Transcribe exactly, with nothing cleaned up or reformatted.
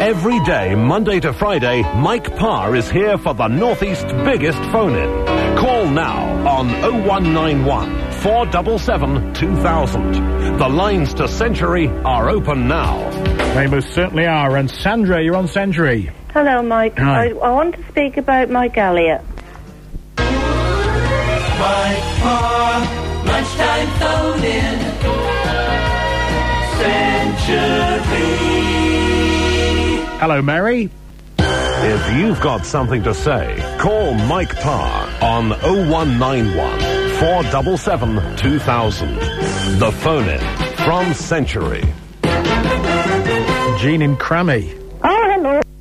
Every day, Monday to Friday, Mike Parr is here for the Northeast's biggest phone-in. Call now on oh one nine one, four seven seven, two thousand. The lines to Century are open now. They most certainly are. And Sandra, you're on Century. Hello, Mike. Hi. I, I want to speak about Mike Elliott. Mike Parr, lunchtime phone-in. Century. Hello, Mary. If you've got something to say, call Mike Parr on oh one nine one, four seven seven, two thousand. The phone-in from Century. Jean in Crammy. Oh, hello.